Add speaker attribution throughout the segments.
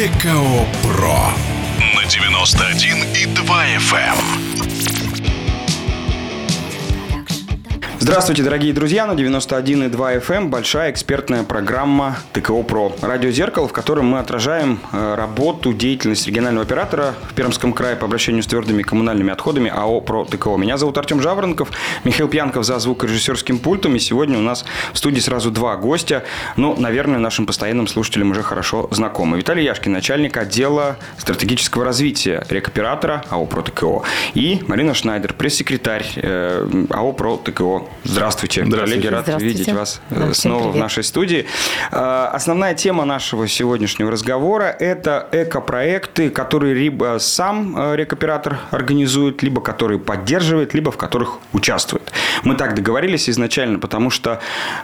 Speaker 1: ТКО Про на 91,2 FM.
Speaker 2: Здравствуйте, дорогие друзья, на 91,2 FM большая экспертная программа ТКО Про. Радио «Зеркало», в котором мы отражаем работу, деятельность регионального оператора в Пермском крае по обращению с твердыми коммунальными отходами АО «Про ТКО». Меня зовут Артем Жаворонков, Михаил Пьянков за звукорежиссерским пультом. И сегодня у нас в студии сразу два гостя. Наверное, нашим постоянным слушателям уже хорошо знакомы. Виталий Яшкин, начальник отдела стратегического развития рекоператора АО «Про ТКО». И Марина Шнайдер, пресс-секретарь АО «Про ТКО». Здравствуйте, коллеги, рад видеть вас снова в нашей студии. Основная тема нашего сегодняшнего разговора – это экопроекты, которые либо сам рекоператор организует, либо которые поддерживает, либо в которых участвует. Мы так договорились изначально, потому что...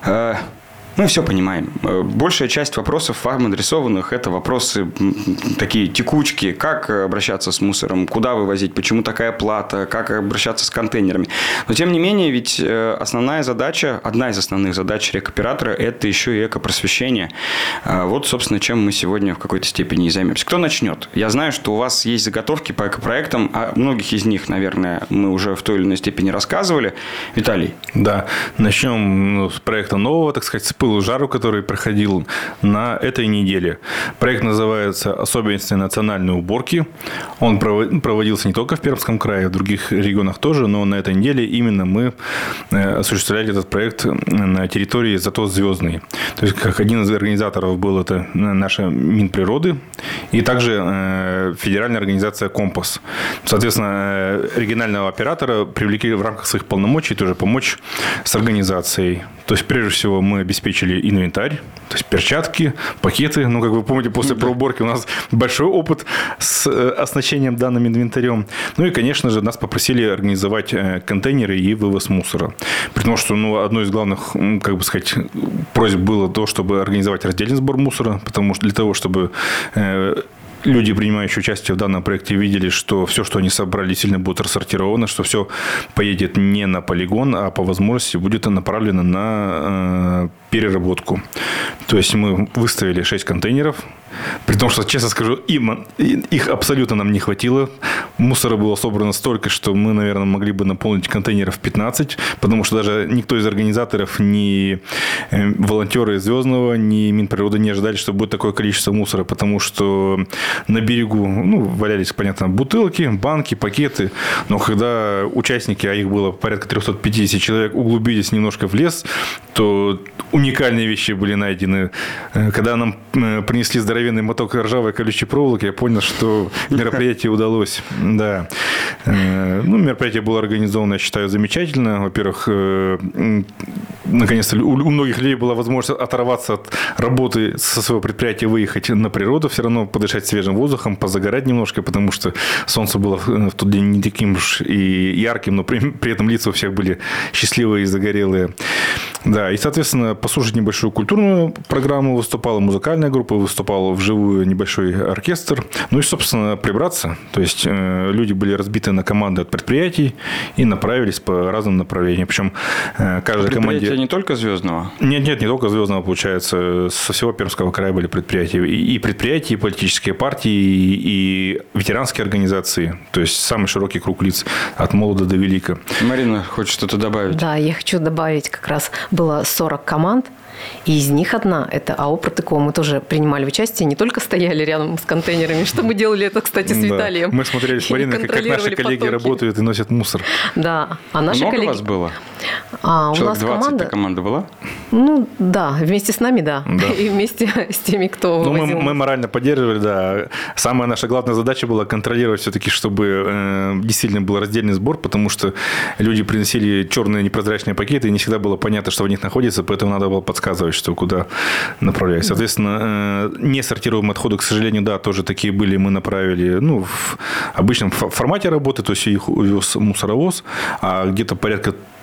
Speaker 2: Мы все понимаем. Большая часть вопросов вам адресованных – это вопросы такие текучки. Как обращаться с мусором, куда вывозить, почему такая плата, как обращаться с контейнерами. Но, тем не менее, ведь одна из основных задач рекоператора – это еще и экопросвещение. Вот, собственно, чем мы сегодня в какой-то степени и займемся. Кто начнет? Я знаю, что у вас есть заготовки по экопроектам. О многих из них, наверное, мы уже в той или иной степени рассказывали. Виталий.
Speaker 3: Да, начнем с проекта нового, так сказать, с пылу жару, который проходил на этой неделе. Проект называется «Особенности национальной уборки». Он проводился не только в Пермском крае, в других регионах тоже, но на этой неделе именно мы осуществляли этот проект на территории Затос Звездный. То есть, как один из организаторов был это наша Минприроды и также федеральная организация «Компас». Соответственно, регионального оператора привлекли в рамках своих полномочий тоже помочь с организацией. То есть, прежде всего, мы обеспечили инвентарь, то есть перчатки, пакеты. Как вы помните, после проуборки у нас большой опыт с оснащением данным инвентарем. И, конечно же, нас попросили организовать контейнеры и вывоз мусора. При том, что одной из главных, просьб было то, чтобы организовать раздельный сбор мусора, потому что для того, чтобы люди, принимающие участие в данном проекте, видели, что все, что они собрали, сильно будет рассортировано, что все поедет не на полигон, а по возможности будет направлено на переработку. То есть мы выставили 6 контейнеров. При том, что, честно скажу, их абсолютно нам не хватило. Мусора было собрано столько, что мы, наверное, могли бы наполнить контейнеров 15, потому что даже никто из организаторов, ни волонтеры Звездного, ни Минприроды не ожидали, что будет такое количество мусора, потому что на берегу валялись, понятно, бутылки, банки, пакеты. Но когда участники, а их было порядка 350 человек, углубились немножко в лес, то уникальные вещи были найдены. Когда нам принесли здоровенный моток ржавой колючей проволоки, я понял, что мероприятие удалось. Да. Мероприятие было организовано, я считаю, замечательно. Во-первых, наконец-то у многих людей была возможность оторваться от работы со своего предприятия, выехать на природу, все равно подышать свежим воздухом, позагорать немножко, потому что солнце было в тот день не таким уж и ярким, но при этом лица у всех были счастливые и загорелые. Да, и, соответственно, послушать небольшую культурную программу выступала музыкальная группа, выступал вживую небольшой оркестр. И, собственно, прибраться. То есть, люди были разбиты на команды от предприятий и направились по разным направлениям. Причем каждая команда...
Speaker 2: Предприятия не только Звездного?
Speaker 3: Нет, не только Звездного, получается. Со всего Пермского края были предприятия. И предприятия, и политические партии, и ветеранские организации. То есть, самый широкий круг лиц от молода до велика.
Speaker 2: Марина хочет что-то добавить.
Speaker 4: Да, я хочу добавить, как раз было 40 команд. И из них одна – это АО «Про ТКО». Мы тоже принимали участие, не только стояли рядом с контейнерами, что мы делали это, кстати, с Виталием.
Speaker 3: Мы смотрели с Мариной, как наши коллеги работают и носят мусор.
Speaker 4: Да. А наши
Speaker 2: Много
Speaker 4: коллеги...
Speaker 2: вас было?
Speaker 4: У нас
Speaker 2: 20 команда была?
Speaker 4: Да, вместе с нами, да. И вместе с теми, кто вывозил.
Speaker 3: Мы морально поддерживали, да. Самая наша главная задача была контролировать все-таки, чтобы действительно был раздельный сбор, потому что люди приносили черные непрозрачные пакеты, и не всегда было понятно, что в них находится, поэтому надо было подсказывать, что куда направлять. Соответственно, несортируемые отходы, к сожалению, да, тоже такие были, мы направили в обычном формате работы, то есть их увез мусоровоз, а где-то порядка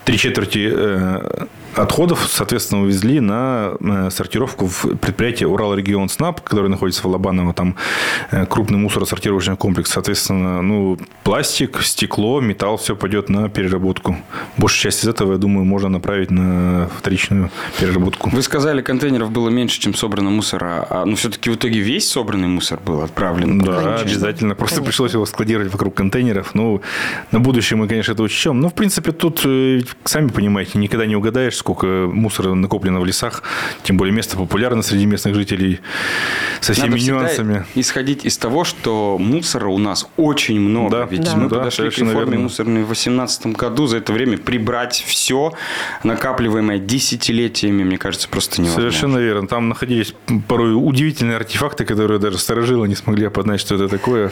Speaker 3: 3/4 отходов, соответственно, увезли на сортировку в предприятие «Уралрегионснаб», которое находится в Лобаново. Там крупный мусоросортировочный комплекс. Соответственно, пластик, стекло, металл, все пойдет на переработку. Большая часть из этого, я думаю, можно направить на вторичную переработку.
Speaker 2: Вы сказали, контейнеров было меньше, чем собрано мусора. Но все-таки в итоге весь собранный мусор был отправлен?
Speaker 3: Да, конечно. Обязательно. Просто пришлось его складировать вокруг контейнеров. На будущее мы, конечно, это учтем. Но, в принципе, тут, сами понимаете, никогда не угадаешь, сколько мусора накоплено в лесах. Тем более, место популярно среди местных жителей со всеми нюансами.
Speaker 2: Исходить из того, что мусора у нас очень много.
Speaker 3: Да.
Speaker 2: Ведь мы подошли к реформе мусорной в 2018 году. За это время прибрать все, накапливаемое десятилетиями, мне кажется, просто невозможно.
Speaker 3: Совершенно верно. Там находились порой удивительные артефакты, которые даже старожилы не смогли опознать, что это такое.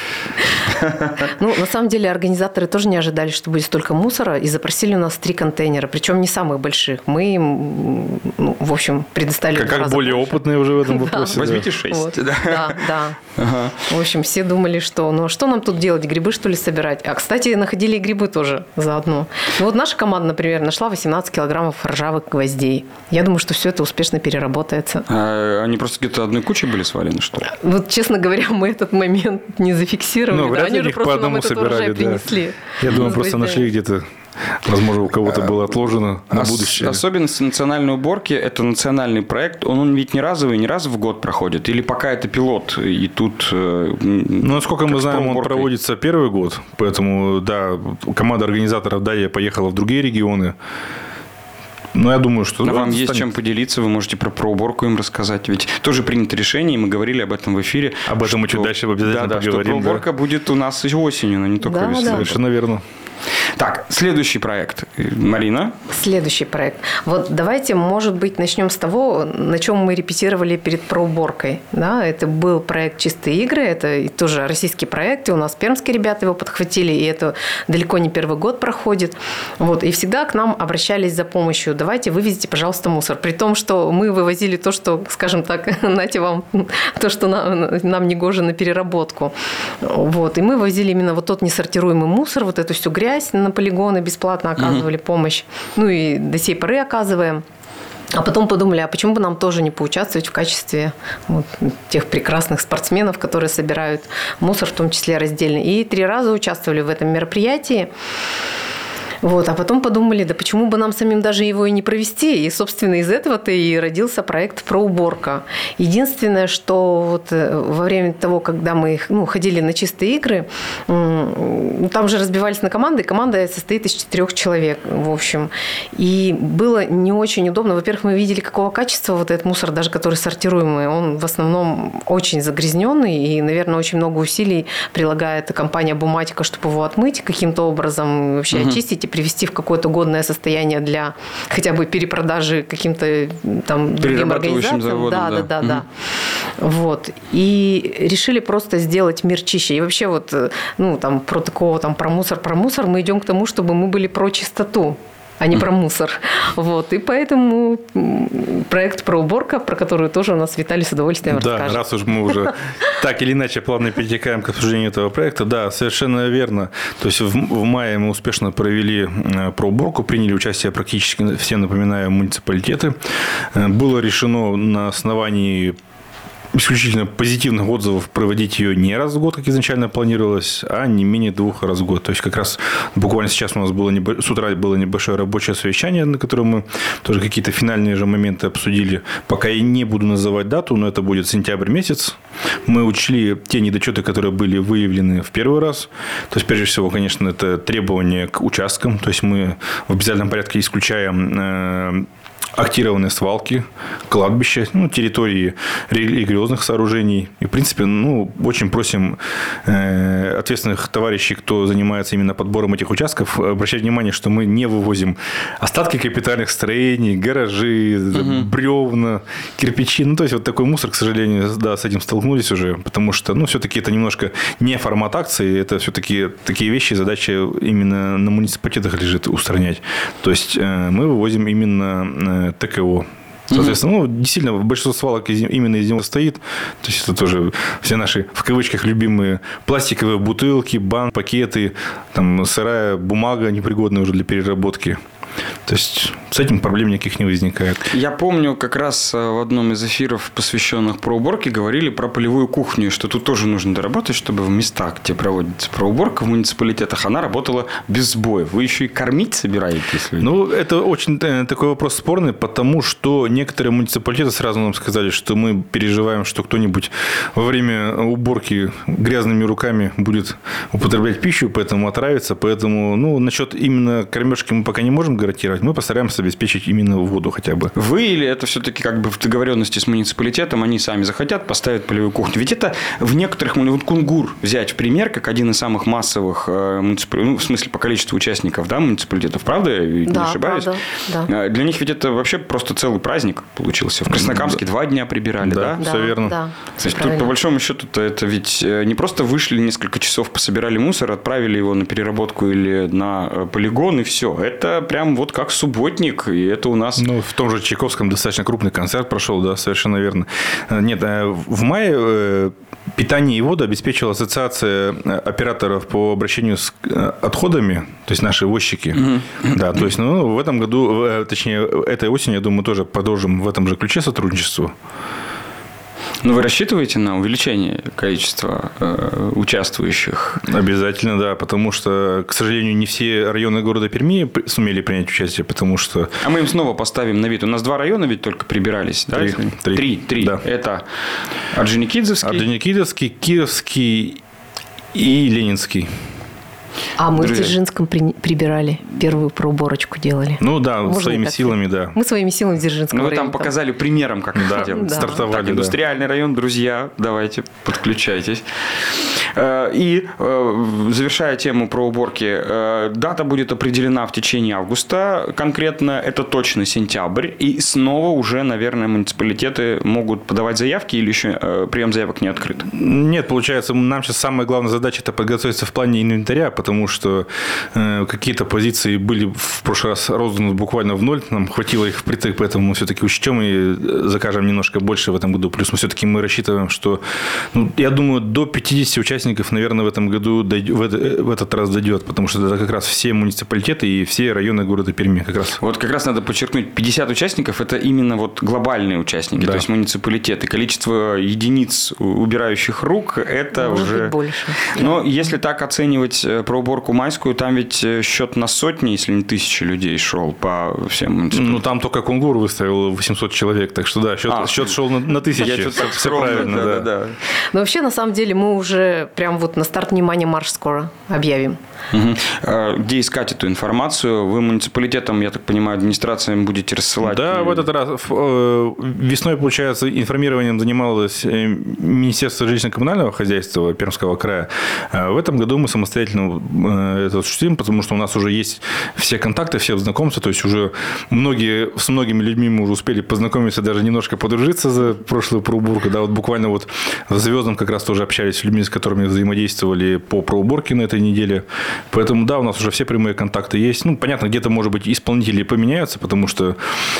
Speaker 4: На самом деле, организаторы тоже не ожидали, что будет столько мусора, и запросили у нас 3 контейнера, причем не самых больших. Мы им, в общем, предоставили
Speaker 3: как более
Speaker 4: больше.
Speaker 3: Опытные уже в этом вопросе.
Speaker 2: Возьмите 6.
Speaker 4: Вот. Да. Ага. В общем, все думали, что что нам тут делать, грибы, что ли, собирать? А, кстати, находили и грибы тоже заодно. Наша команда, например, нашла 18 килограммов ржавых гвоздей. Я думаю, что все это успешно переработается.
Speaker 2: А они просто где-то одной кучей были свалены, что ли?
Speaker 4: Честно говоря, мы этот момент не зафиксировали.
Speaker 3: Они уже просто нам этот урожай принесли. Я думаю, просто нашли где-то. Возможно, у кого-то было отложено на будущее.
Speaker 2: Особенность национальной уборки – это национальный проект. Он ведь не разовый, не раз в год проходит? Или пока это пилот, и тут…
Speaker 3: насколько мы знаем, он проводится первый год. Поэтому, да, команда организаторов «Дая» поехала в другие регионы. Но я думаю, что…
Speaker 2: вам есть чем поделиться, вы можете про уборку им рассказать. Ведь тоже принято решение, и мы говорили об этом в эфире.
Speaker 3: Об этом мы чуть дальше обязательно поговорим.
Speaker 2: Что уборка будет у нас и осенью, но не только весной.
Speaker 3: Совершенно верно.
Speaker 2: Так, следующий проект. Марина?
Speaker 4: Следующий проект. Давайте, может быть, начнем с того, на чем мы репетировали перед проуборкой. Да, это был проект «Чистые игры». Это тоже российский проект. И у нас пермские ребята его подхватили. И это далеко не первый год проходит. И всегда к нам обращались за помощью. Давайте вывезите, пожалуйста, мусор. При том, что мы вывозили то, что, скажем так, нате вам, то, что нам не гоже на переработку. И мы возили именно тот несортируемый мусор, эту всю грязь на полигоны, бесплатно оказывали помощь. И до сей поры оказываем. А потом подумали, а почему бы нам тоже не поучаствовать в качестве тех прекрасных спортсменов, которые собирают мусор, в том числе раздельный. И 3 раза участвовали в этом мероприятии. А потом подумали, да почему бы нам самим даже его и не провести. И, собственно, из этого-то и родился проект «Проуборка». Единственное, что во время того, когда мы ходили на чистые игры, там же разбивались на команды, и команда состоит из 4 человек, в общем. И было не очень удобно. Во-первых, мы видели, какого качества этот мусор, даже который сортируемый, он в основном очень загрязненный, и, наверное, очень много усилий прилагает компания «Буматика», чтобы его отмыть каким-то образом, вообще очистить и привести в какое-то годное состояние для хотя бы перепродажи каким-то другим организациям.
Speaker 2: Заводам,
Speaker 4: да. И решили просто сделать мир чище. И вообще про такого, про мусор мы идем к тому, чтобы мы были про чистоту, а не про мусор. И поэтому проект «Проуборка», про который тоже у нас Виталий с удовольствием расскажет.
Speaker 3: Да, раз уж мы уже так или иначе плавно перетекаем к обсуждению этого проекта, да, совершенно верно. То есть в мае мы успешно провели проуборку, приняли участие практически все, напоминаю, муниципалитеты. Было решено на основании исключительно позитивных отзывов проводить ее не раз в год, как изначально планировалось, а не менее 2 раз в год. То есть, как раз буквально сейчас у нас с утра было небольшое рабочее совещание, на котором мы тоже какие-то финальные же моменты обсудили. Пока я не буду называть дату, но это будет сентябрь месяц. Мы учли те недочеты, которые были выявлены в первый раз. То есть, прежде всего, конечно, это требования к участкам. То есть, мы в обязательном порядке исключаем актированные свалки, кладбища, территории религиозных сооружений. И, в принципе, очень просим ответственных товарищей, кто занимается именно подбором этих участков, обращать внимание, что мы не вывозим остатки капитальных строений, гаражи, бревна, кирпичи. То есть, такой мусор, к сожалению, да, с этим столкнулись уже, потому что, все-таки это немножко не формат акции, это все-таки такие вещи, задача именно на муниципалитетах лежит устранять. То есть, мы вывозим именно ТКО. Соответственно, действительно, большинство свалок именно из него состоит. То есть, это тоже все наши, в кавычках, любимые пластиковые бутылки, пакеты, сырая бумага, непригодная уже для переработки. То есть с этим проблем никаких не возникает.
Speaker 2: Я помню, как раз в одном из эфиров, посвященных проуборке, говорили про полевую кухню, что тут тоже нужно доработать, чтобы в местах, где проводится проуборка, в муниципалитетах, она работала без сбоев. Вы еще и кормить собираетесь?
Speaker 3: Ну, это очень такой вопрос спорный, потому что некоторые муниципалитеты сразу нам сказали, что мы переживаем, что кто-нибудь во время уборки грязными руками будет употреблять пищу, поэтому отравится. Поэтому, насчет именно кормежки мы пока не можем гарантировать. Мы постараемся обеспечить именно воду хотя бы.
Speaker 2: Вы или это все-таки как бы в договоренности с муниципалитетом, они сами захотят поставить полевую кухню? Ведь это в некоторых... Вот Кунгур взять в пример, как один из самых массовых в смысле по количеству участников, да, муниципалитетов, правда? Я не ошибаюсь?
Speaker 4: Правда, да.
Speaker 2: Для них ведь это вообще просто целый праздник получился. В Краснокамске 2 дня прибирали, да?
Speaker 3: Да, все верно.
Speaker 4: Да,
Speaker 2: то есть тут, по большому счету, это ведь не просто вышли несколько часов, пособирали мусор, отправили его на переработку или на полигон, и все. Это прям вот как субботник, и это у нас...
Speaker 3: В том же Чайковском достаточно крупный концерт прошел, да, совершенно верно. Нет, в мае питание и воду обеспечила ассоциация операторов по обращению с отходами, то есть наши возчики. Да, то есть, в этом году, точнее, этой осенью, я думаю, тоже продолжим в этом же ключе сотрудничество.
Speaker 2: Но вы рассчитываете на увеличение количества участвующих?
Speaker 3: Обязательно, да, потому что, к сожалению, не все районы города Перми сумели принять участие, потому что...
Speaker 2: А мы им снова поставим на вид. У нас 2 района ведь только прибирались, да? Три. Да. Это
Speaker 3: Орджоникидзевский, Кировский и Ленинский.
Speaker 4: А мы в Дзержинском прибирали, первую проуборочку делали.
Speaker 3: Своими силами, да.
Speaker 4: Мы своими силами в Дзержинском
Speaker 2: районе. Вы там показали примером, как это делать.
Speaker 3: Стартовали,
Speaker 2: так, индустриальный район, друзья, давайте, подключайтесь. И, завершая тему про уборки, дата будет определена в течение августа. Конкретно это точно сентябрь. И снова уже, наверное, муниципалитеты могут подавать заявки или еще прием заявок не открыт?
Speaker 3: Нет, получается, нам сейчас самая главная задача – это подготовиться в плане инвентаря, потому что какие-то позиции были в прошлый раз розданы буквально в ноль. Нам хватило их впритык, поэтому мы все-таки учтем и закажем немножко больше в этом году. Плюс мы рассчитываем, что, я думаю, до 50 участников, наверное, в этом году в этот раз дойдет, потому что это как раз все муниципалитеты и все районы города Перми как раз.
Speaker 2: Вот как раз надо подчеркнуть, 50 участников – это именно вот глобальные участники,
Speaker 3: да.
Speaker 2: То есть муниципалитеты. Количество единиц убирающих рук – это
Speaker 4: может
Speaker 2: уже…
Speaker 4: быть больше.
Speaker 2: Но если так оценивать про уборку майскую, там ведь счет на сотни, если не тысячи людей шел по всем муниципалитетам.
Speaker 3: Там только Кунгур выставил 800 человек, так что да, счет шел на тысячи.
Speaker 2: Я что-то так скромно, да.
Speaker 4: Но вообще, на самом деле, мы уже прям вот на старт внимания марш скоро объявим.
Speaker 2: Где искать эту информацию? Вы муниципалитетом, я так понимаю, администрациям будете рассылать?
Speaker 3: Да, в этот раз весной, получается, информированием занималось Министерство жилищно-коммунального хозяйства Пермского края. В этом году мы самостоятельно это осуществим, потому что у нас уже есть все контакты, все знакомства, то есть уже с многими людьми мы уже успели познакомиться, даже немножко подружиться за прошлую проуборку. Да, вот буквально вот в Звездном как раз тоже общались с людьми, с которыми взаимодействовали по проуборке на этой неделе. Поэтому, да, у нас уже все прямые контакты есть. Понятно, где-то, может быть, исполнители поменяются, потому что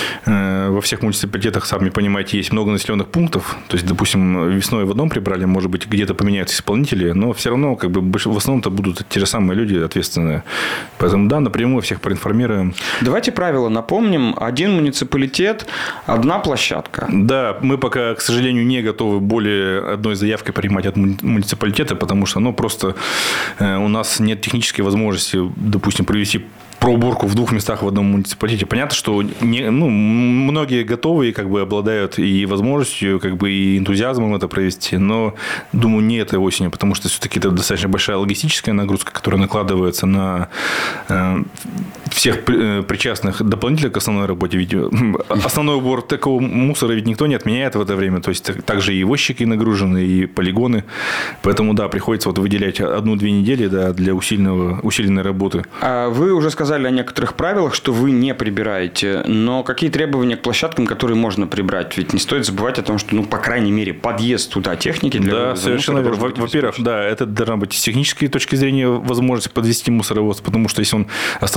Speaker 3: во всех муниципалитетах, сами понимаете, есть много населенных пунктов. То есть, допустим, весной в одном прибрали, может быть, где-то поменяются исполнители, но все равно, в основном-то будут те же самые люди ответственные. Поэтому, да, напрямую всех проинформируем.
Speaker 2: Давайте правила напомним. 1 муниципалитет, 1 площадка.
Speaker 3: Да, мы пока, к сожалению, не готовы более одной заявкой принимать от муниципалитета, потому что, просто у нас нет технической возможности, допустим, провести проуборку в 2 местах в одном муниципалитете. Понятно, что многие готовы и обладают и возможностью, и энтузиазмом это провести, но, думаю, не этой осенью, потому что все-таки это достаточно большая логистическая нагрузка, которая накладывается на всех причастных дополнительно к основной работе. Ведь основной убор такого мусора ведь никто не отменяет в это время, то есть также и возчики нагружены, и полигоны, поэтому, да, приходится выделять 1-2 недели, да, для усиленной работы.
Speaker 2: А вы уже сказали о некоторых правилах, что вы не прибираете, но какие требования к площадкам, которые можно прибрать? Ведь не стоит забывать о том, что, по крайней мере, подъезд туда техники для
Speaker 3: да, совершенно верно. Во-первых, да, это должна быть с технической точки зрения возможность подвести мусоровоз, потому что если он остановится в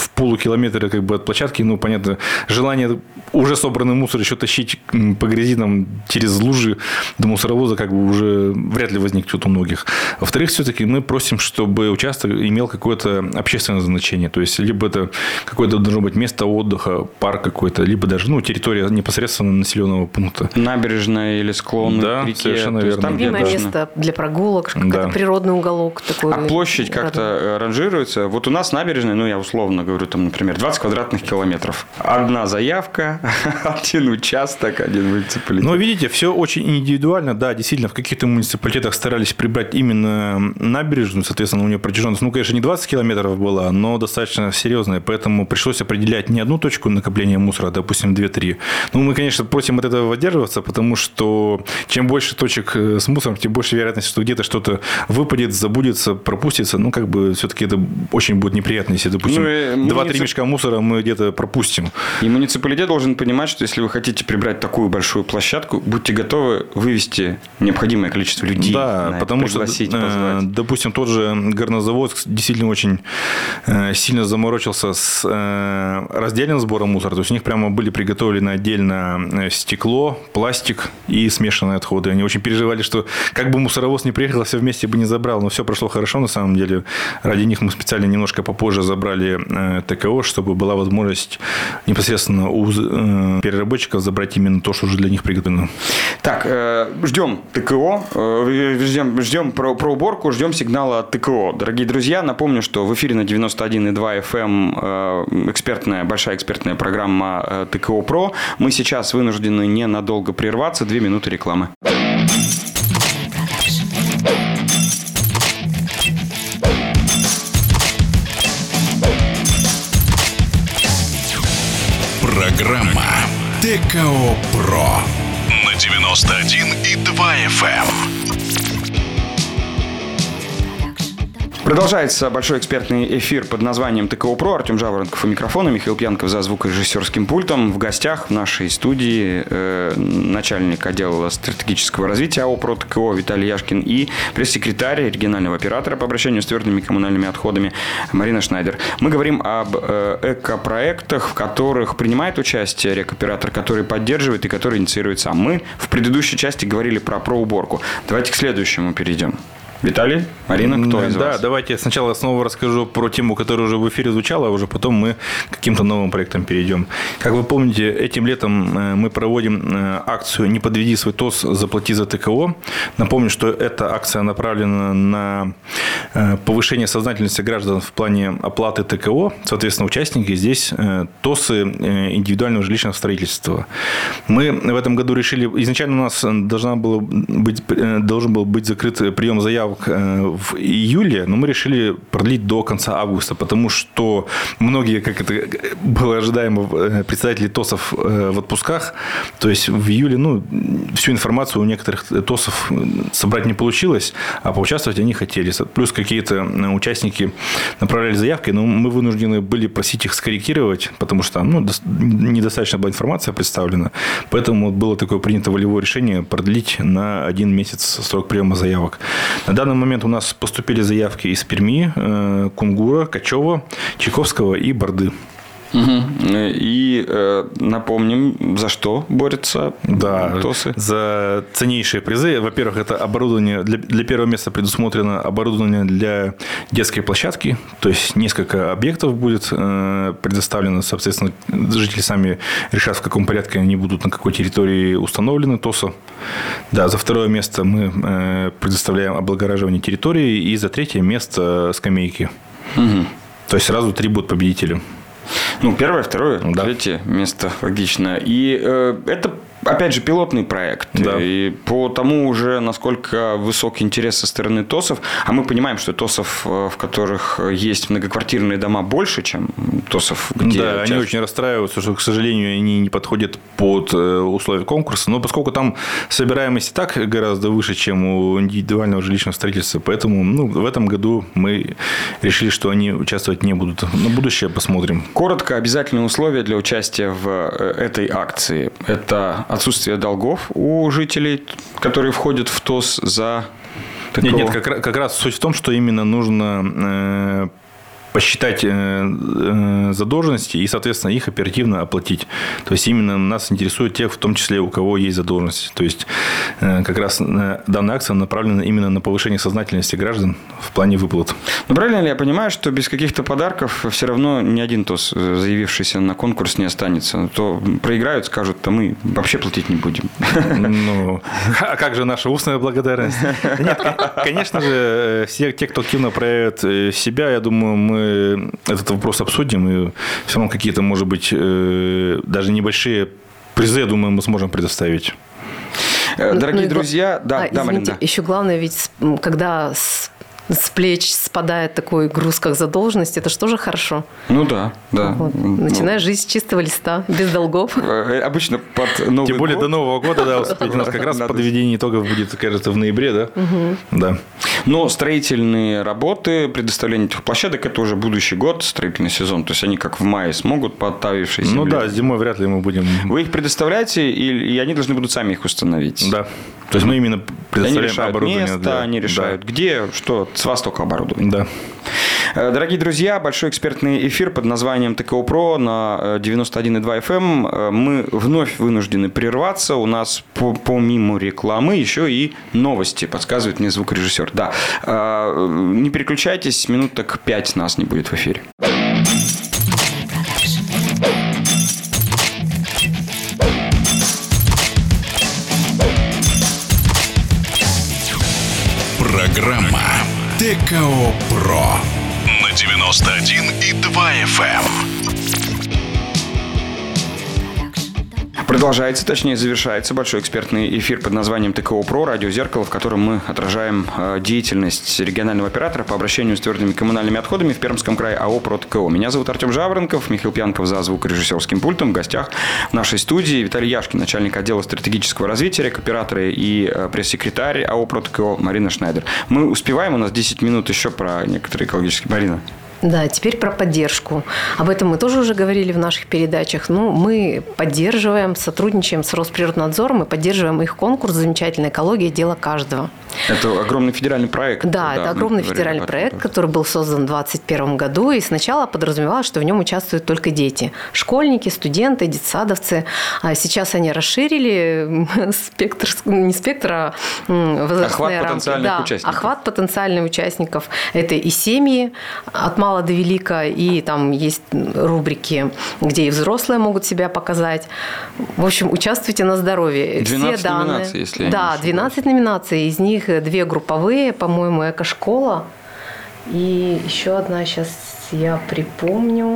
Speaker 3: в полукилометре как бы от площадки, ну, понятно, желание уже собранный мусор еще тащить по грязи там, через лужи до мусоровоза как бы уже вряд ли возникнет у многих. Во-вторых, все-таки мы просим, чтобы участок имел какое-то общественное значение. То есть, либо это какое-то должно быть место отдыха, парк какой-то, либо даже территория непосредственно населенного пункта.
Speaker 2: Набережная или склон к реке.
Speaker 3: Совершенно верно.
Speaker 4: Там любимое место для прогулок, какой-то природный уголок. Такой
Speaker 2: площадь как-то ранжируется. Вот у нас набережная, я условно говорю, там, например, 20 квадратных километров. Одна заявка, один участок, один муниципалитет.
Speaker 3: Но видите, все очень индивидуально. Да, действительно, в каких-то муниципалитетах старались прибрать именно набережную. Соответственно, у нее протяженность, конечно, не 20 километров была, но достаточно серьезная. Поэтому пришлось определять не одну точку накопления мусора, а, допустим, 2-3. Мы, конечно, просим от этого воздерживаться, потому что чем больше точек с мусором, тем больше вероятность, что где-то что-то выпадет, забудется, пропустится. Все-таки это очень будет неприятно, если, допустим, 2-3 мешка мусора мы где-то пропустим.
Speaker 2: И муниципалитет должен понимать, что если вы хотите прибрать такую большую площадку, будьте готовы вывести необходимое количество людей.
Speaker 3: Да, потому что, допустим, тот же горнозавод действительно очень сильно заморочился с раздельным сбором мусора. То есть у них прямо были приготовлены отдельно стекло, пластик и смешанные отходы. Они очень переживали, что как бы мусоровоз не приехал, все вместе бы не забрал. Но все прошло хорошо на самом деле. Ради них мы специально немножко попозже забрали ТКО, чтобы была возможность непосредственно у переработчиков забрать именно то, что уже для них приготовлено.
Speaker 2: Так, ждем ТКО, ждем про уборку, ждем сигнала от ТКО. Дорогие друзья, напомню, что в эфире на 91,2 FM большая экспертная программа ТКО ПРО. Мы сейчас вынуждены ненадолго прерваться. 2 минуты рекламы.
Speaker 1: Программа ТКО ПРО на 91,2 FM.
Speaker 2: Продолжается большой экспертный эфир под названием ТКО ПРО. Артем Жаворонков у микрофона, Михаил Пьянков за звукорежиссерским пультом. В гостях в нашей студии начальник отдела стратегического развития АО «ПРО ТКО» Виталий Яшкин и пресс-секретарь регионального оператора по обращению с твердыми коммунальными отходами Марина Шнайдер. Мы говорим об экопроектах, в которых принимает участие рекоператор, который поддерживает и который инициирует сам. Мы в предыдущей части говорили про проуборку. Давайте к следующему перейдем. Виталий, Марина, кто из вас?
Speaker 3: Да, давайте сначала снова расскажу про тему, которая уже в эфире звучала, а уже потом мы к каким-то новым проектам перейдем. Как вы помните, этим летом мы проводим акцию «Не подведи свой ТОС, заплати за ТКО». Напомню, что эта акция направлена на повышение сознательности граждан в плане оплаты ТКО. Соответственно, участники здесь ТОСы индивидуального жилищного строительства. Мы в этом году решили, изначально у нас должен был быть закрыт прием заявок в июле, но мы решили продлить до конца августа, потому что многие, как это было ожидаемо, представители ТОСов в отпусках, то есть в июле, всю информацию у некоторых ТОСов собрать не получилось, а поучаствовать они хотели. Плюс какие-то участники направляли заявки, но мы вынуждены были просить их скорректировать, потому что недостаточно была информация представлена, поэтому было такое принято волевое решение продлить на 1 месяц срок приема заявок. На данный момент у нас поступили заявки из Перми, Кунгура, Качева, Чайковского и Борды.
Speaker 2: И напомним, за что борются ТОСы?
Speaker 3: За ценнейшие призы. Во-первых, это оборудование. Для первого места предусмотрено оборудование для детской площадки. То есть, несколько объектов будет предоставлено. Соответственно, жители сами решат, в каком порядке они будут, на какой территории установлены ТОСы. Да, за второе место мы предоставляем облагораживание территории. И за третье место скамейки. То есть, сразу 3 будут победители.
Speaker 2: Первое, второе, третье место логично. И это, опять же, пилотный проект.
Speaker 3: Да.
Speaker 2: И по тому уже, насколько высок интерес со стороны ТОСов, а мы понимаем, что ТОСов, в которых есть многоквартирные дома, больше, чем ТОСов, где...
Speaker 3: Да, они очень расстраиваются, что, к сожалению, они не подходят под условия конкурса. Но поскольку там собираемость и так гораздо выше, чем у индивидуального жилищного строительства, поэтому в этом году мы решили, что они участвовать не будут. На будущее посмотрим.
Speaker 2: Коротко, обязательные условия для участия в этой акции. Это отсутствие долгов у жителей, которые входят в ТОС за ТКО.
Speaker 3: Нет, как раз суть в том, что именно нужно посчитать задолженности и, соответственно, их оперативно оплатить. То есть именно нас интересует тех, в том числе, у кого есть задолженности. То есть как раз данная акция направлена именно на повышение сознательности граждан в плане выплат.
Speaker 2: Ну, правильно ли я понимаю, что без каких-то подарков все равно ни один ТОС, заявивший на конкурс, не останется? То проиграют, скажут, то мы вообще платить не будем.
Speaker 3: Ну, а как же наша устная благодарность? Нет, конечно же, все те, кто активно проявит себя, я думаю, мы этот вопрос обсудим, и все равно какие-то, может быть, даже небольшие призы, я думаю, мы сможем предоставить.
Speaker 2: Дорогие друзья,
Speaker 4: извините,
Speaker 2: Марина.
Speaker 4: еще главное, ведь когда с плеч спадает такой груз, как задолженность, это же тоже хорошо.
Speaker 2: Ну да.
Speaker 4: Вот. Начинаешь жизнь с чистого листа, без долгов.
Speaker 2: Обычно под Новый
Speaker 3: Тем более
Speaker 2: год.
Speaker 3: до Нового года, да, успеть. У нас как раз подведение итогов будет, кажется, в ноябре, да? Да.
Speaker 2: Но строительные работы, предоставление этих площадок, это уже будущий год, строительный сезон. То есть они как в мае смогут по оттаившей земле.
Speaker 3: Ну да, зимой вряд ли мы будем...
Speaker 2: Вы их предоставляете, и они должны будут сами их установить?
Speaker 3: Да. То есть мы именно предоставляем
Speaker 2: они решают
Speaker 3: оборудование.
Speaker 2: место, они решают где, что, с вас только оборудование.
Speaker 3: Да.
Speaker 2: Дорогие друзья, большой экспертный эфир под названием ТКО ПРО на 91,2 FM. Мы вновь вынуждены прерваться. У нас помимо рекламы еще и новости, подсказывает мне звукорежиссер. Да. Не переключайтесь, минут так 5 нас не будет в эфире.
Speaker 1: Программа ТКО ПРО на 91,2 FM.
Speaker 2: Продолжается, точнее завершается большой экспертный эфир под названием ТКО ПРО, радио «Зеркало», в котором мы отражаем деятельность регионального оператора по обращению с твердыми коммунальными отходами в Пермском крае АО «ПРО ТКО». Меня зовут Артем Жаворонков, Михаил Пьянков за звукорежиссерским пультом. В гостях в нашей студии Виталий Яшкин, начальник отдела стратегического развития, рекоператора и пресс-секретарь АО «ПРО ТКО» Марина Шнайдер. Мы успеваем, у нас 10 минут еще про некоторые экологические... Марина.
Speaker 4: Да, теперь про поддержку. Об этом мы тоже уже говорили в наших передачах. Мы поддерживаем, сотрудничаем с Росприроднадзором и поддерживаем их конкурс «Замечательная экология. Дело каждого».
Speaker 2: Это огромный федеральный проект.
Speaker 4: Да, это огромный федеральный проект, который был создан в 2021 году. И сначала подразумевалось, что в нем участвуют только дети. Школьники, студенты, детсадовцы. А сейчас они расширили спектр, не спектр, а возрастные рамки. Охват потенциальных участников. Это и семьи от мала до велика, и там есть рубрики, где и взрослые могут себя показать. В общем, участвуйте на здоровье.
Speaker 2: 12
Speaker 4: все данные.
Speaker 2: номинаций, если я не
Speaker 4: Да, 12 номинаций. Из них 2 групповые, по-моему, «Эко-школа». И еще одна, сейчас я припомню,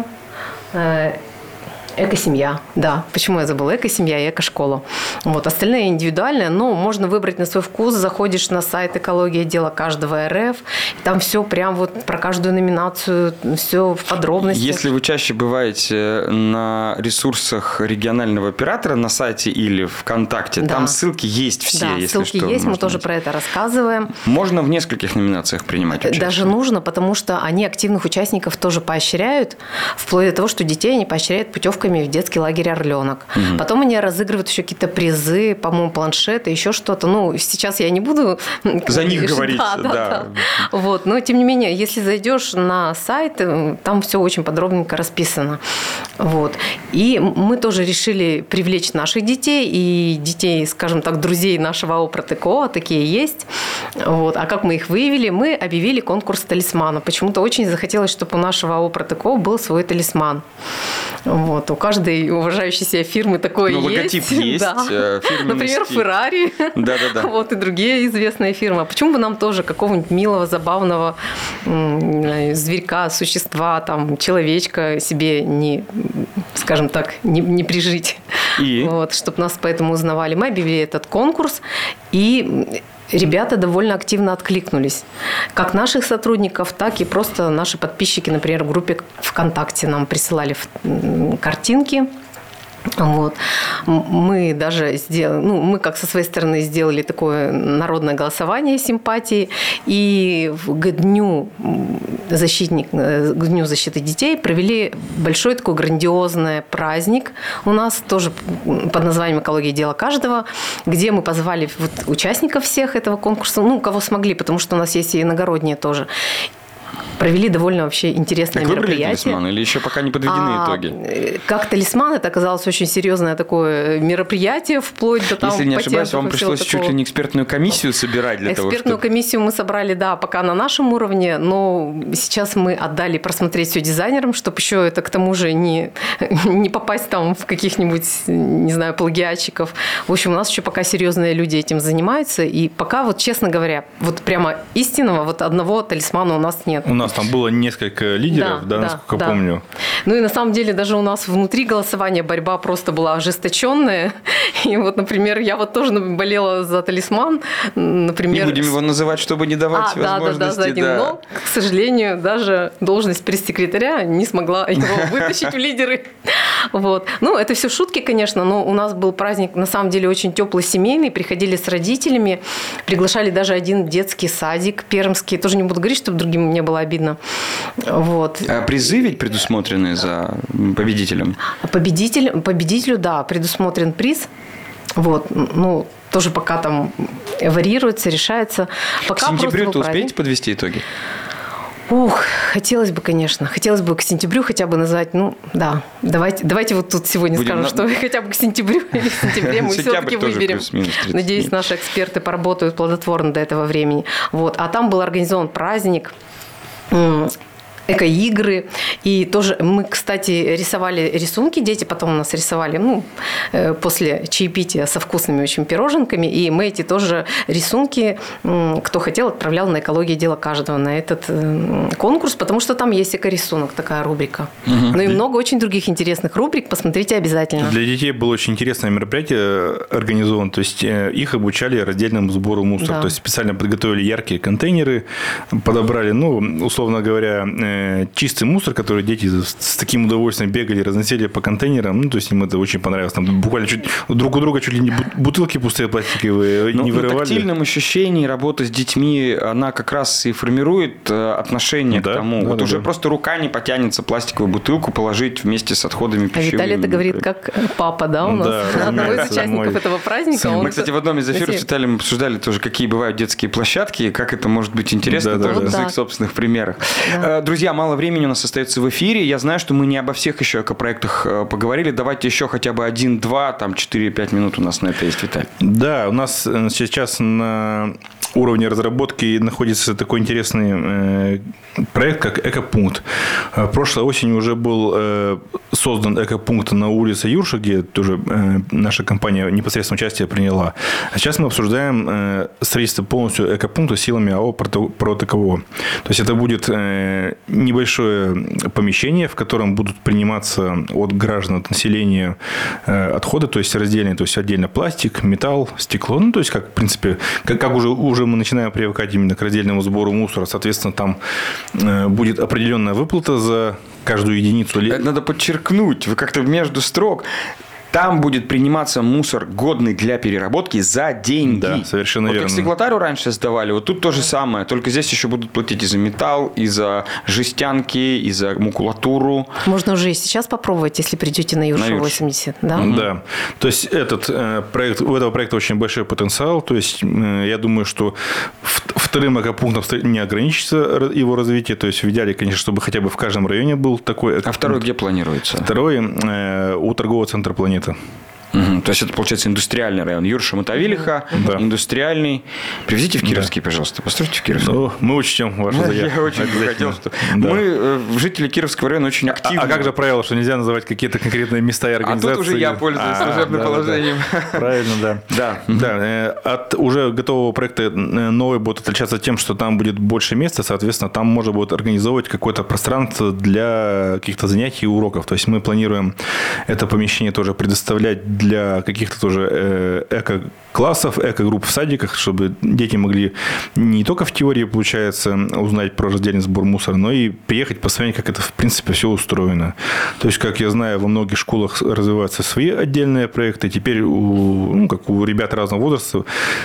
Speaker 4: «Эко-семья». Да, почему я забыла? «Эко-семья» и «Эко-школа». Вот. Остальные индивидуальные, но можно выбрать на свой вкус. Заходишь на сайт «Экология. Дело каждого РФ». Там все прям вот про каждую номинацию, все в подробностях.
Speaker 2: Если вы чаще бываете на ресурсах регионального оператора, на сайте или ВКонтакте,
Speaker 4: да.
Speaker 2: Там ссылки есть все,
Speaker 4: да,
Speaker 2: если
Speaker 4: ссылки
Speaker 2: что.
Speaker 4: есть, мы тоже
Speaker 2: найти.
Speaker 4: про это рассказываем.
Speaker 2: Можно в нескольких номинациях принимать участие?
Speaker 4: Даже нужно, потому что они активных участников тоже поощряют, вплоть до того, что детей они поощряют путевками в детский лагерь «Орленок». Угу. Потом они разыгрывают еще какие-то призы, по-моему, планшеты, еще что-то. Сейчас я не буду...
Speaker 2: За них говорить.
Speaker 4: Да. Вот. Но, тем не менее, если зайдешь на сайт, там все очень подробненько расписано. Вот. И мы тоже решили привлечь наших детей и детей, скажем так, друзей нашего АО «ПРО ТКО», такие есть. Вот. А как мы их выявили? Мы объявили конкурс талисмана. Почему-то очень захотелось, чтобы у нашего АО «ПРО ТКО» был свой талисман. Вот. У каждой уважающей себя фирмы такое есть.
Speaker 2: Логотип есть.
Speaker 4: Да. Например, «Феррари».
Speaker 2: Да.
Speaker 4: Вот и другие известные фирмы. А почему бы нам тоже какого-нибудь милого, забавного зверька, существа, там, человечка себе не, скажем так, не прижить? Вот, чтобы нас поэтому узнавали. Мы объявили этот конкурс, и ребята довольно активно откликнулись. Как наших сотрудников, так и просто наши подписчики, например, в группе ВКонтакте нам присылали картинки. Вот. Мы даже сделали, мы как со своей стороны сделали такое народное голосование симпатии, и к Дню защиты детей провели большой такой грандиозный праздник у нас, тоже под названием «Экология. Дело каждого», где мы позвали участников всех этого конкурса, кого смогли, потому что у нас есть и иногородние тоже. провели довольно вообще интересное
Speaker 2: как
Speaker 4: мероприятие.
Speaker 2: Выбрали талисман или еще пока не подведены итоги?
Speaker 4: Как талисман это оказалось очень серьезное такое мероприятие, вплоть до того,
Speaker 2: если не ошибаюсь, вам пришлось чуть ли не экспертную комиссию собирать для того, чтобы...
Speaker 4: Экспертную комиссию мы собрали, да, пока на нашем уровне, но сейчас мы отдали просмотреть все дизайнерам, чтобы еще это к тому же не попасть там в каких-нибудь, не знаю, плагиатчиков. В общем, у нас еще пока серьезные люди этим занимаются, и пока, вот честно говоря, вот прямо истинного вот одного талисмана у нас нет.
Speaker 3: У нас там было несколько лидеров, да, насколько помню.
Speaker 4: Ну и на самом деле даже у нас внутри голосования борьба просто была ожесточенная. И вот, например, я вот тоже болела за талисман. Например,
Speaker 2: не будем его называть, чтобы не давать возможности.
Speaker 4: Но, к сожалению, даже должность пресс-секретаря не смогла его вытащить в лидеры. Вот. Ну, это все шутки, конечно, но у нас был праздник, на самом деле, очень теплый, семейный. Приходили с родителями, приглашали даже один детский садик пермский. Тоже не буду говорить, чтобы другим не было обидно. Вот.
Speaker 2: А призы ведь предусмотрены за победителем?
Speaker 4: Победителю, да, предусмотрен приз. Вот. Ну, тоже пока там варьируется, решается. Пока
Speaker 2: к сентябрю-то успеете подвести итоги?
Speaker 4: Хотелось бы, конечно. Хотелось бы к сентябрю хотя бы назвать, давайте вот тут сегодня скажем, что хотя бы к сентябрю или в сентябре мы все-таки выберем. Надеюсь, наши эксперты поработают плодотворно до этого времени. Вот. А там был организован праздник, эко-игры. И тоже мы, кстати, рисовали рисунки. Дети потом у нас рисовали после чаепития со вкусными очень пироженками. И мы эти тоже рисунки, кто хотел, отправлял на «Экология – дело каждого» на этот конкурс, потому что там есть эко-рисунок, такая рубрика. Ну и много очень других интересных рубрик. Посмотрите обязательно.
Speaker 3: Для детей было очень интересное мероприятие организовано. То есть их обучали раздельному сбору мусора. Да. То есть специально подготовили яркие контейнеры, подобрали, условно говоря, чистый мусор, который дети с таким удовольствием бегали, разносили по контейнерам. То есть им это очень понравилось. Там буквально друг у друга чуть ли не бутылки пустые пластиковые не вырывали.
Speaker 2: На тактильном ощущении работа с детьми, она как раз и формирует отношение к тому. Уже просто рука не потянется пластиковую бутылку положить вместе с отходами пищевыми.
Speaker 4: А Виталий это говорит как папа, да, у нас? Одного из участников этого праздника.
Speaker 2: Мы, кстати, в одном из эфиров с Виталием обсуждали тоже, какие бывают детские площадки, как это может быть интересно тоже на своих собственных примерах. Друзья, мало времени у нас остается в эфире. Я знаю, что мы не обо всех еще экопроектах поговорили. Давайте еще хотя бы 1-2, 4-5 минут у нас на это есть, Виталий.
Speaker 3: Да, у нас сейчас на уровне разработки находится такой интересный проект, как «Экопункт». Прошлой осенью уже был создан экопункт на улице Юрша, где тоже наша компания непосредственно участие приняла. А сейчас мы обсуждаем строительство полностью экопункта силами АО «Протоково». То есть это будет небольшое помещение, в котором будут приниматься от граждан, от населения отходы, то есть раздельные, то есть отдельно пластик, металл, стекло. То есть, как, в принципе, как уже мы начинаем привыкать именно к раздельному сбору мусора, соответственно, там будет определенная выплата за каждую единицу.
Speaker 2: Это надо подчеркнуть, вы как-то между строк. Там будет приниматься мусор, годный для переработки, за деньги.
Speaker 3: Да, совершенно верно.
Speaker 2: Как стеклотару раньше сдавали, вот тут то же самое. Только здесь еще будут платить и за металл, и за жестянки, и за макулатуру.
Speaker 4: Можно уже и сейчас попробовать, если придете на Юрша 80. Да?
Speaker 3: Да. То есть у этого проекта очень большой потенциал. То есть я думаю, что вторым экопунктом не ограничится его развитие. То есть в идеале, конечно, чтобы хотя бы в каждом районе был такой экопункт.
Speaker 2: А второй где планируется?
Speaker 3: Второй у торгового центра «Планета».
Speaker 2: То есть это, получается, индустриальный район. Юрша Мотовилиха, индустриальный. Привезите в Кировский, пожалуйста. Постройте в Кировском.
Speaker 3: Мы учтем вашу заявку.
Speaker 2: Я очень хотел, что... Мы, жители Кировского района, очень активны.
Speaker 3: А как же правило, что нельзя называть какие-то конкретные места и организации?
Speaker 2: А тут уже я пользуюсь служебным положением.
Speaker 3: Правильно, да. От уже готового проекта новый будет отличаться тем, что там будет больше места, соответственно, там можно будет организовывать какое-то пространство для каких-то занятий и уроков. То есть мы планируем это помещение тоже предоставлять для каких-то тоже эко-классов, эко-групп в садиках, чтобы дети могли не только в теории, получается, узнать про раздельный сбор мусора, но и приехать посмотреть, как это, в принципе, все устроено. То есть, как я знаю, во многих школах развиваются свои отдельные проекты. Теперь как у ребят разного возраста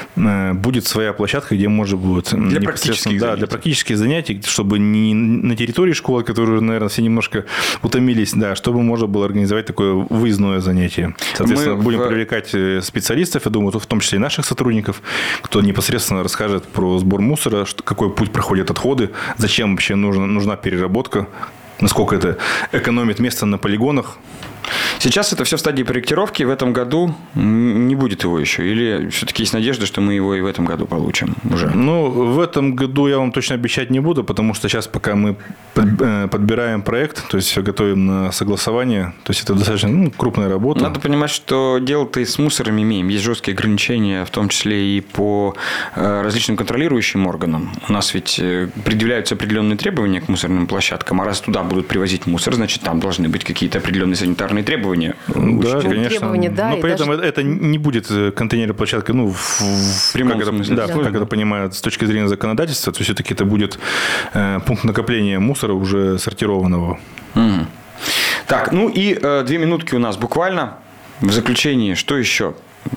Speaker 3: будет своя площадка, где можно будет
Speaker 2: для практических
Speaker 3: занятий, чтобы не на территории школы, которые, наверное, все немножко утомились, чтобы можно было организовать такое выездное занятие.
Speaker 2: Мы
Speaker 3: Естественно, будем привлекать специалистов, я думаю, в том числе и наших сотрудников, кто непосредственно расскажет про сбор мусора, какой путь проходят отходы, зачем вообще нужна переработка, насколько это экономит место на полигонах.
Speaker 2: Сейчас это все в стадии проектировки. В этом году не будет его еще? Или все-таки есть надежда, что мы его и в этом году получим уже?
Speaker 3: Ну, в этом году я вам точно обещать не буду, потому что сейчас пока мы подбираем проект, то есть все готовим на согласование. То есть это достаточно крупная работа.
Speaker 2: Надо понимать, что дело-то и с мусором имеем. Есть жесткие ограничения, в том числе и по различным контролирующим органам. У нас ведь предъявляются определенные требования к мусорным площадкам, а раз туда будут привозить мусор, значит, там должны быть какие-то определенные санитарные требования.
Speaker 3: Да, конечно.
Speaker 4: Требования, да,
Speaker 3: но при этом это не будет контейнерная площадка, в прямом смысле. Да, как это понимают с точки зрения законодательства, то все-таки это будет пункт накопления мусора уже сортированного.
Speaker 2: Угу. Так, ну и 2 минутки у нас буквально. В заключении, что еще?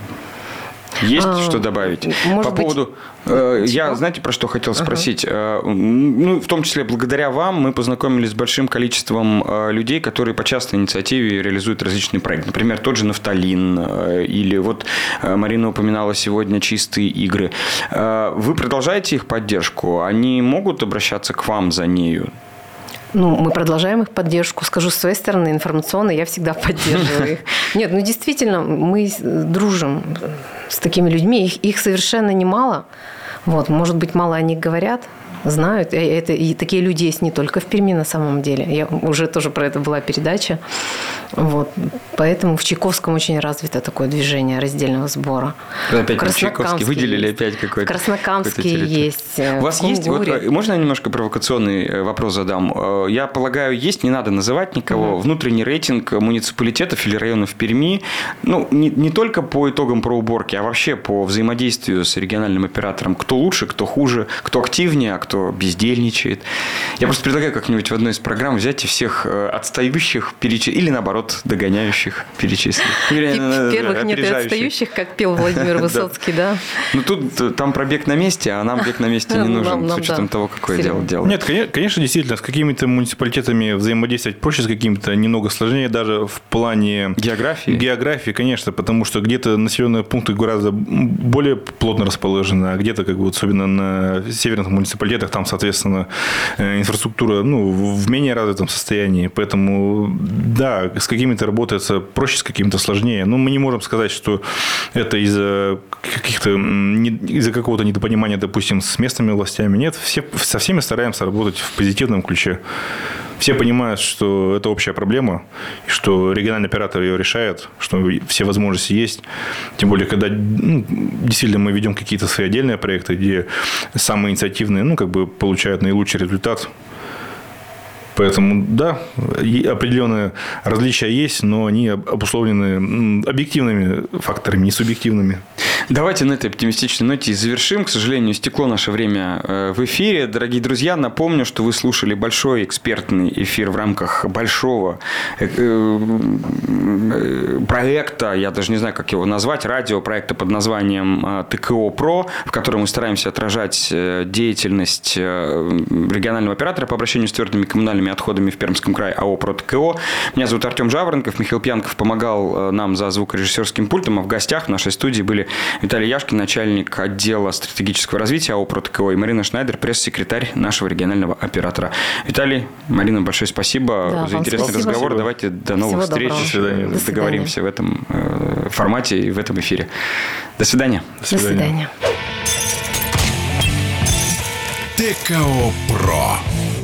Speaker 2: Есть что добавить? По поводу... Я, знаете, про что хотел спросить? Ну, в том числе, благодаря вам мы познакомились с большим количеством людей, которые по частной инициативе реализуют различные проекты. Например, тот же «Нафталин», или вот Марина упоминала сегодня «Чистые игры». Вы продолжаете их поддержку? Они могут обращаться к вам за нею?
Speaker 4: Ну, мы продолжаем их поддержку. Скажу, с своей стороны, информационно я всегда поддерживаю их. Нет, ну, действительно, мы дружим с такими людьми. Их совершенно немало. Вот, может быть, мало о них говорят, знают. И такие люди есть не только в Перми на самом деле. Я уже тоже про это была передача. Вот. Поэтому в Чайковском очень развито такое движение раздельного сбора.
Speaker 2: Опять Чайковский выделили опять какой-то.
Speaker 4: В Краснокамске есть.
Speaker 2: У вас есть, можно я немножко провокационный вопрос задам? Я полагаю, есть, не надо называть никого, внутренний рейтинг муниципалитетов или районов Перми, ну, не только по итогам проуборки, а вообще по взаимодействию с региональным оператором. Кто лучше, кто хуже, кто активнее, а кто бездельничает. Я просто предлагаю как-нибудь в одной из программ взять и всех отстающих перечислить, или наоборот, догоняющих перечислить.
Speaker 4: Первых нет и отстающих, как пел Владимир Высоцкий, да?
Speaker 2: Ну, тут там пробег на месте, а нам бег на месте не нужен, с учетом того, какое дело делать.
Speaker 3: Нет, конечно, действительно, с какими-то муниципалитетами взаимодействовать проще, с какими-то немного сложнее, даже в плане географии, конечно, потому что где-то населенные пункты гораздо более плотно расположены, а где-то, как бы, особенно на северных муниципалитетах, там, соответственно, инфраструктура, в менее развитом состоянии. Поэтому, да, с какими-то работается проще, с какими-то сложнее. Но мы не можем сказать, что это из-за какого-то недопонимания, допустим, с местными властями. Нет, со всеми стараемся работать в позитивном ключе. Все понимают, что это общая проблема, и что региональный оператор ее решает, что все возможности есть. Тем более, когда действительно мы ведем какие-то свои отдельные проекты, где самые инициативные получают наилучший результат. Поэтому, да, определенные различия есть, но они обусловлены объективными факторами, не субъективными.
Speaker 2: Давайте на этой оптимистичной ноте и завершим. К сожалению, истекло наше время в эфире. Дорогие друзья, напомню, что вы слушали большой экспертный эфир в рамках большого проекта, я даже не знаю, как его назвать, радиопроекта под названием ТКО ПРО, в котором мы стараемся отражать деятельность регионального оператора по обращению с твердыми коммунальными отходами в Пермском крае АО «ПРО ТКО». Меня зовут Артем Жаворонков, Михаил Пьянков помогал нам за звукорежиссерским пультом, а в гостях в нашей студии были Виталий Яшкин, начальник отдела стратегического развития АО «ПРО ТКО», и Марина Шнайдер, пресс-секретарь нашего регионального оператора. Виталий, Марина, большое спасибо за интересный разговор.
Speaker 3: Спасибо.
Speaker 2: Давайте до новых встреч. Договоримся в этом формате и в этом эфире. До свидания.
Speaker 4: До свидания.
Speaker 1: ТКО ПРО.